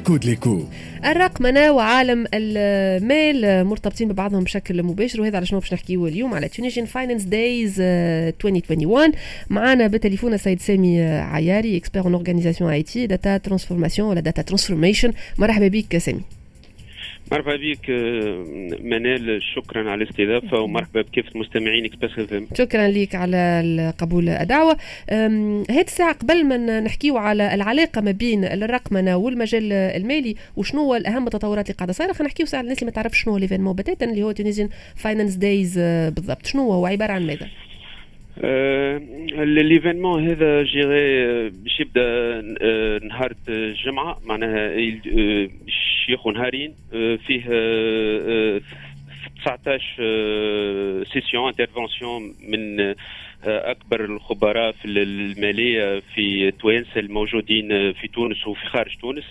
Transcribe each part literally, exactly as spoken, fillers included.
كود ليكو. الرقمنة وعالم المال مرتبطين ببعضهم بشكل مباشر، وهذا على شنو باش نحكيو اليوم على Tunisian Finance Days ألفين وواحد وعشرين. معنا بالتليفون السيد سامي عياري، اكسبير ان اورغانيزاسيون اي تي داتا ترانسفورماسيون ولا داتا ترانسفورميشن. مرحبا بك سامي. مرحبا بك منال، شكرا على الاستضافه ومرحبا بكافه المستمعين اكسبريس اف ام. شكرا لك على قبول الدعوه. هذه الساعه قبل ما نحكيو على العلاقه ما بين الرقمنه والمجال المالي وشنو هو الاهم التطورات اللي قاعده صايره، خلينا نحكيو ساعه الناس اللي ما تعرفش شنو هو ليفينمون بتاتا اللي هو تونيزيان فاينانس دايز بالضبط. شنو هو عباره عن ماذا؟ ليفينمون هذا جيري باش يبدا نهار الجمعه، معناها شيخ نهارين فيه تسعطاش سيسيون انترفونسيون من اكبر الخبراء في الماليه في توانسه الموجودين في تونس وفي خارج تونس.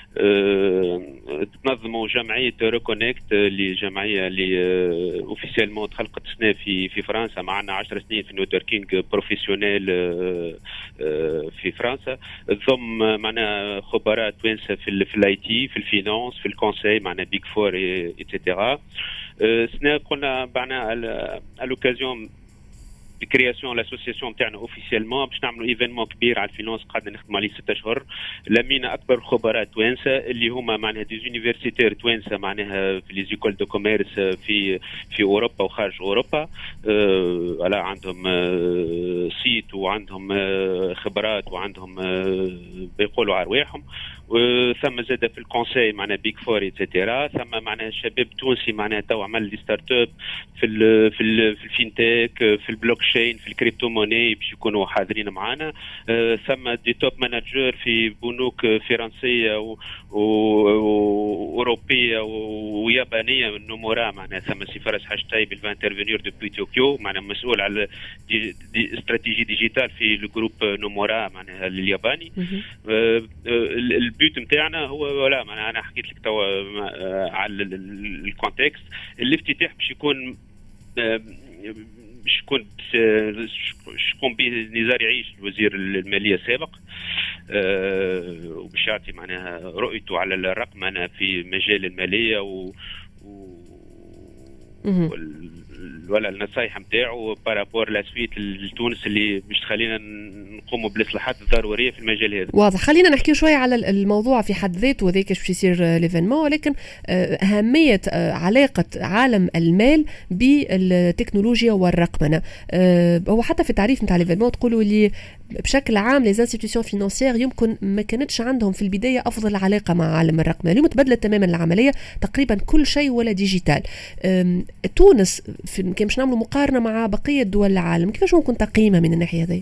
تنظموا جمعيه ريكونكت اللي جمعيه اللي اوفيسيالمون تخلقت سنه في في فرنسا، معنا عشر سنين في نتوركينغ بروفيسيونيل في فرنسا، تضم معنا خبراء توانسه في في الاي تي، في الفينانس، في الكونساي، معنا بيج فور ايتترا. سنه قلنا معنا على لوكازيون بكرياسيون لاسوسياسيون تاعنا اوفيسيالمون باش نعملوا ايفينمون كبير على الفينانس قاعدين نخدموا عليه ستة اشهر. لمينا اكبر خبراء توانسه اللي هما معناها دي زونيفرسيتير توانسه، معناها في لي زيكول دو كوميرس في في اوروبا وخارج اوروبا. أه على عندهم أه سيت وعندهم أه خبرات وعندهم أه بيقولوا على رواحهم. ثم زاد في الكونساي معنا بيج فور ايتترا. ثم معنا شباب تونسي معنا تو عمل دي ستارت اب في ال في ال في الفينتك، في البلوك تشين، في الكريبتو موني باش يكونوا حاضرين معنا. ثم دي توب مانجر في بنوك فرنسيه واوروبيه ويابانيه نمورا، معنا ثم سي فارس حاج طيب اللي انترفينير دوبوي طوكيو، معنا مسؤول على دي دي استراتيجي ديجيتال في الجروب نمورا معناها الياباني. البيوت نتاعنا هو ولا معناها انا حكيت لك توا على الكونتكست. الافتتاح باش يكون باش يكون باش يكون به نزار يعيش الوزير الماليه السابق، وباش يعطي معناها رؤيته على الرقمنه في مجال الماليه و, و... ولا النصايح نتاعو بارابور لا سويت لتونس اللي باش تخلينا نقوموا بالاصلاحات الضروريه في المجال هذا. واضح. خلينا نحكي شويه على الموضوع في حد ذاته وذاك باش يصير ليفينمون، ولكن اهميه علاقه عالم المال بالتكنولوجيا والرقمنه. هو حتى في التعريف نتاع ليفينمون تقولوا لي بشكل عام لي انستيتيوشن فينانسيير يمكن ما كانتش عندهم في البدايه افضل علاقه مع عالم الرقمنه. اليوم تبدلت تماما العمليه، تقريبا كل شيء ولا ديجيتال. تونس كان باش نعملوا مقارنه مع بقيه دول العالم، كيفاش ممكن تقييمها من الناحيه هذه؟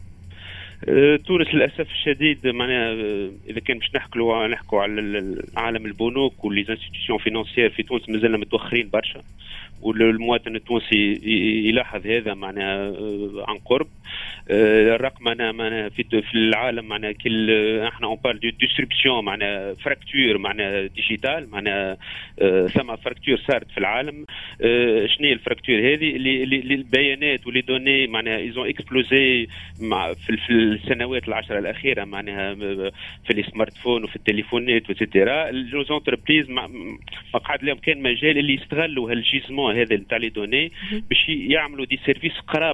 تونس للاسف الشديد معناها اذا كان باش نحكوا نحكوا على عالم البنوك واللي انستيتيوشن فينانسيير في تونس مازلنا متوخرين برشا، والمواطن التونسي يلاحظ هذا معناها عن قرب. الرقمنه معناها في في العالم معناها كل احنا اون بار دو ديستريبسيون معناها فراكتور معناها ديجيتال، معناها ثم فراكتور صارت في العالم. شنو هي الفراكتور هذه؟ اللي البيانات واللي دوني معناها ايزون اكسبلوزي في السنوات العشره الاخيره معناها في السمارت فون وفي التليفونات وتيتيرا. لو زونتربريز ما قعد لهم كان مجال اللي يستغلوا هالجيزمون هذا نتاع لي دوني باش يعملوا دي سيرفيس قراب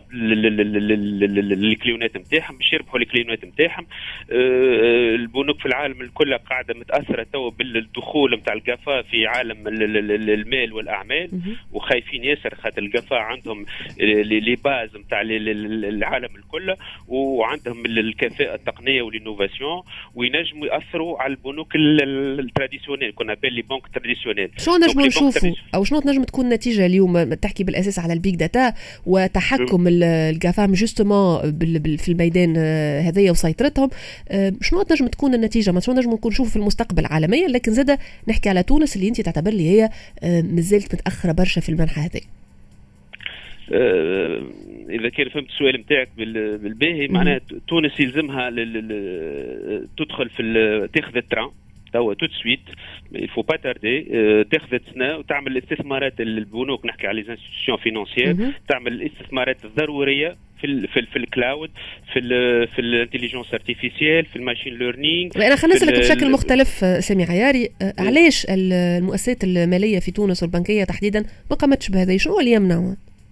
للكليونات نتاعهم باش يربحوا الكليونات نتاعهم. البنوك في العالم الكل قاعده متاثره تو بالدخول نتاع الجافا في عالم المال والاعمال، وخايفين ياسر خاطر الجافا عندهم لي باز نتاع العالم الكل وعندهم الكفاءه التقنيه والانوفاسيون، وينجموا ياثروا على البنوك التراديسيونيل كنا بين لي بنك تراديسيونيل. شنو نجموا نشوفوا او شنو تنجم تكون النتيجه اليوم؟ تحكي بالاساس على البيج داتا وتحكم الجافام جوستومون في الميدان هذايا وسيطرتهم. شنو تنجم تكون النتيجه؟ ما شنو نجم نكون نشوف في المستقبل عالميا، لكن زاده نحكي على تونس اللي انت تعتبر لي هي مازالت متاخره برشا في المنحه هذه. اذا كان فهمت السؤال نتاعك بالباهي، معناها تونس يلزمها تدخل في تاخذ التران توا تو سويت، يفو با تاردي، تاخذ سنه وتعمل الاستثمارات البنوك، نحكي على لي انستيتيوشن فينانسيير، تعمل الاستثمارات الضروريه في ال في, ال في الكلاود، في ال في الانتليجنس ارتيفيسيال، في الماشين ليرنينغ. انا خلينا نسالك بشكل مختلف سامي عياري، علاش المؤسسات الماليه في تونس والبنكيه تحديدا ما قامتش بهذا؟ شنو اللي يمنع؟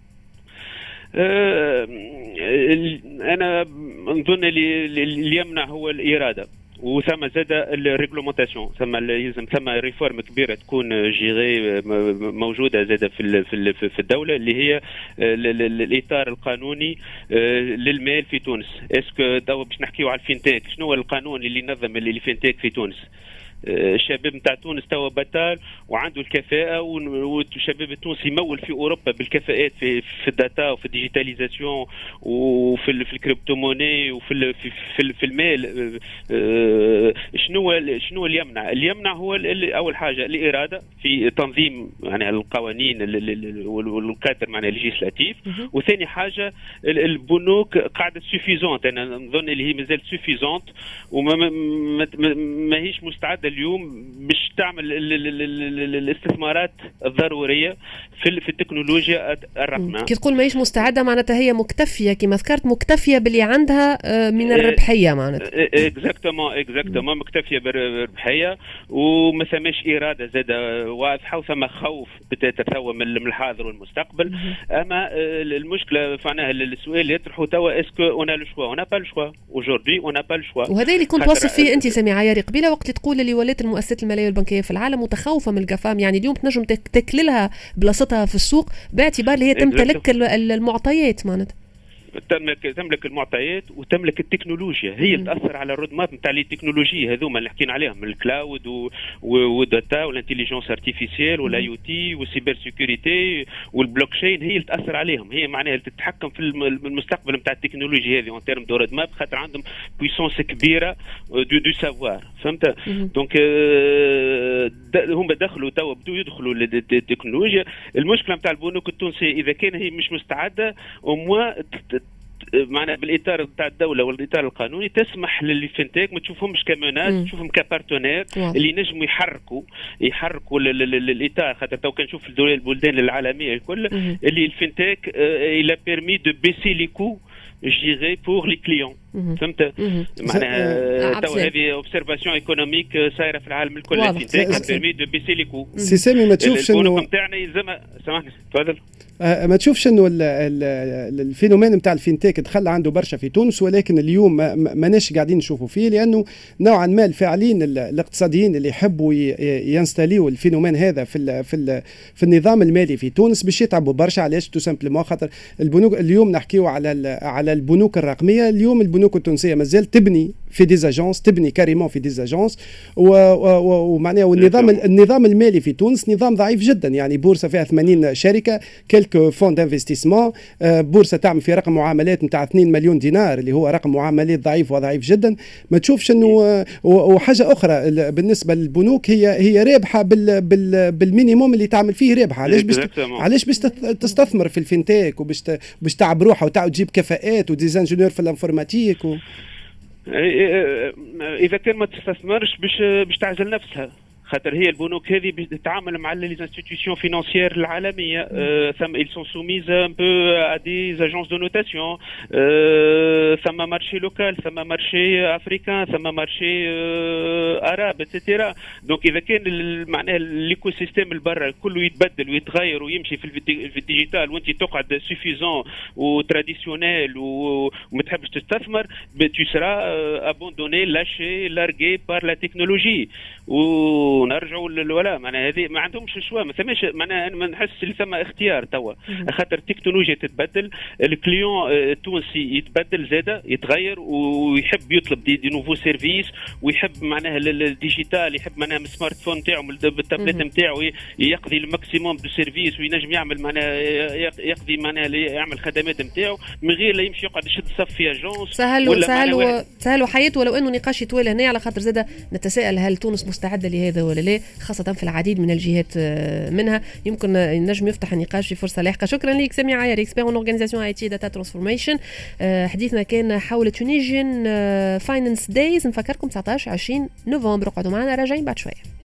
أه انا نظن اللي يمنع هو الاراده، وثم زاد الريغلومونتاسيون، ثم يلزم ثم ريفورم كبيره تكون جيري موجوده زاد في في الدوله، اللي هي الاطار القانوني للمال في تونس. اسكو تو باش نحكيو على الفينتيك، شنو هو القانون اللي ينظم الفينتيك في تونس؟ الشباب نتاع تونس توا بطال وعنده الكفاءه، والشباب التونسي يمول في اوروبا بالكفاءات في في الداتا وفي الديجيتاليزاسيون وفي في الكريبتو موني وفي في في, في المال. شنو شنو اللي يمنع؟ اللي يمنع هو اول حاجه الاراده في تنظيم يعني القوانين والكادر معناها الليجيسلاتيف، وثاني حاجه البنوك قاعده سوفيزونت. انا نظن اللي هي مازال سوفيزونت وما ماهيش مستعده اليوم باش تعمل الاستثمارات الضروريه في في التكنولوجيا الرقميه. كي تقول ماهيش مستعده معناتها هي مكتفيه كما ذكرت، مكتفيه باللي عندها من الربحيه معناتها. اكزاكتومون اكزاكتومون مكتفيه بالربحيه وما ثماش اراده زاده واضحه، وثم خوف تتثوى من الحاضر والمستقبل. اما المشكله معناها السؤال اللي يطرحوا توا اسكو اون ا لو شوا؟ اون ا با لو شوا اوجوردي، اون ا با لو شوا. وهذا اللي كنت واصف فيه انت سامي عياري قبيله وقت اللي تقول اللي ولات المؤسسات الماليه والبنكيه في العالم متخوفه من الجفام. يعني اليوم تنجم تكللها بلاصتها في السوق باعتبار اللي هي تمتلك المعطيات معناتها. تملك تملك المعطيات وتملك التكنولوجيا، هي اللي تاثر على الرود ماب نتاع لي تكنولوجي هذوما اللي حكينا عليهم، الكلاود والداتا والانتليجنس ارتيفيسيال والاي او تي والسيبر سيكوريتي والبلوك تشين، هي اللي تاثر عليهم. هي معناها اللي تتحكم في المستقبل نتاع التكنولوجيا هذه اون تيرم دو رود ماب، خاطر عندهم بويسونس كبيره دو دو سافوار. فهمت؟ دونك هم دخلوا توا بدوا يدخلوا للتكنولوجيا. المشكله نتاع البنوك التونسيه اذا كان هي مش مستعده وموا معنا بالاطار نتاع الدوله والاطار القانوني تسمح للفينتيك ما تشوفهمش كمناس، تشوفهم كبارتنير اللي ينجموا يحركوا يحركوا الاطار. خاطر تو كنشوف البلدان العالميه الكل اللي الفينتيك الى بيرمي دو بيسي لي كو جيري بور لي كليون. فهمت؟ معناها تو هذه اوبسيرفاسيون ايكونوميك صايره في العالم الكل. الفينتيك بيرمي دو بيسي لي كو. سي سامي ما تشوفش انه البنوك نتاعنا يلزمها. سامحني تفضل. ما تشوفش انه الفينومين نتاع الفينتيك دخل عنده برشا في تونس، ولكن اليوم ماناش قاعدين نشوفوا فيه، لانه نوعا ما الفاعلين الاقتصاديين اللي يحبوا ينستاليو الفينومين هذا في ال في ال في النظام المالي في تونس باش يتعبوا برشا. علاش؟ تو سامبلومون خاطر البنوك اليوم نحكيو على على البنوك الرقميه. اليوم البنوك التونسيه مازال تبني في ديزاجونس، تبني كاريمون في ديزاجونس، ومعناها والنظام النظام المالي في تونس نظام ضعيف جدا. يعني بورصه فيها ثمانين شركه، كلكو فون دانفستيسمون، بورصه تعمل في رقم معاملات نتاع اثنين مليون دينار اللي هو رقم معاملات ضعيف وضعيف جدا. ما تشوفش انه وحاجه اخرى بالنسبه للبنوك هي هي رابحه بال بال بالمينيموم اللي تعمل فيه رابحه. علاش باش علاش باش تستثمر في الفينتيك وباش باش تعب روحها وتعاود تجيب كفاءات وديزانجينيور في الانفورماتيك و... اذا كان ما تستثمرش باش باش تعزل نفسها. خاطر هي البنوك هذه تتعامل مع لي انستيتيوشن فينانسيير العالميه، ثم ils sont soumises un peu à des agences de notation، ثم مارشي لوكال، ثم مارشي افريكان، ثم مارشي عرب اتسيتيرا. دونك اذا كان معناها الايكو سيستيم البرا كله يتبدل ويتغير ويمشي في في الديجيتال وانت تقعد سوفيزون وتراديسيونيل وما تحبش تستثمر، tu seras abandonné lâché largué par la technologie. ونرجعوا للولاء. معناها هذه ما عندهمش شوا، ما ثماش معناها ما نحس اللي ثم اختيار توا، خاطر التكنولوجيا تتبدل، الكليون التونسي يتبدل زاده يتغير ويحب يطلب دي, دي نوفو سيرفيس، ويحب معناها الديجيتال، يحب معناها السمارت فون نتاعو بالتابلت نتاعو يقضي الماكسيموم دو سيرفيس وينجم يعمل معناها يقضي معناها يعمل خدمات نتاعو من غير لا يمشي يقعد يشد صف في اجونس. سهل سهل سهل حياته، ولو انه نقاش يطول هنا على خاطر زاده نتساءل هل تونس مستعده لهذا ولا لا، خاصة في العديد من الجهات منها. يمكن النجم يفتح النقاش في فرصة لاحقة. شكرا لك سامي عياري، اكسبير اون اورغانيزاسيون اي تي داتا ترانسفورميشن. حديثنا كان حول تونيجين فاينانس دايز. نفكركم تسعطاش عشرين نوفمبر، اقعدوا معنا راجعين بعد شوية.